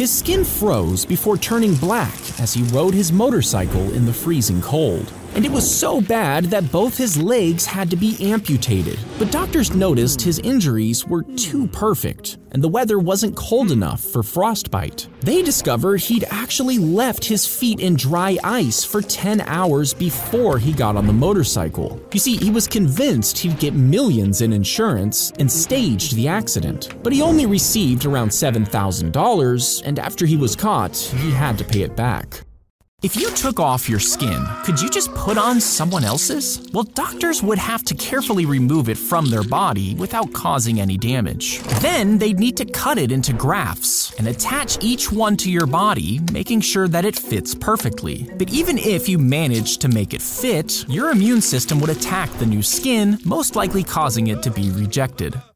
His skin froze before turning black as he rode his motorcycle in the freezing cold. And it was so bad that both his legs had to be amputated. But doctors noticed his injuries were too perfect, and the weather wasn't cold enough for frostbite. They discovered he'd actually left his feet in dry ice for 10 hours before he got on the motorcycle. You see, he was convinced he'd get millions in insurance and staged the accident. But he only received around $7,000, and after he was caught, he had to pay it back. If you took off your skin, could you just put on someone else's? Well, doctors would have to carefully remove it from their body without causing any damage. Then they'd need to cut it into grafts and attach each one to your body, making sure that it fits perfectly. But even if you managed to make it fit, your immune system would attack the new skin, most likely causing it to be rejected.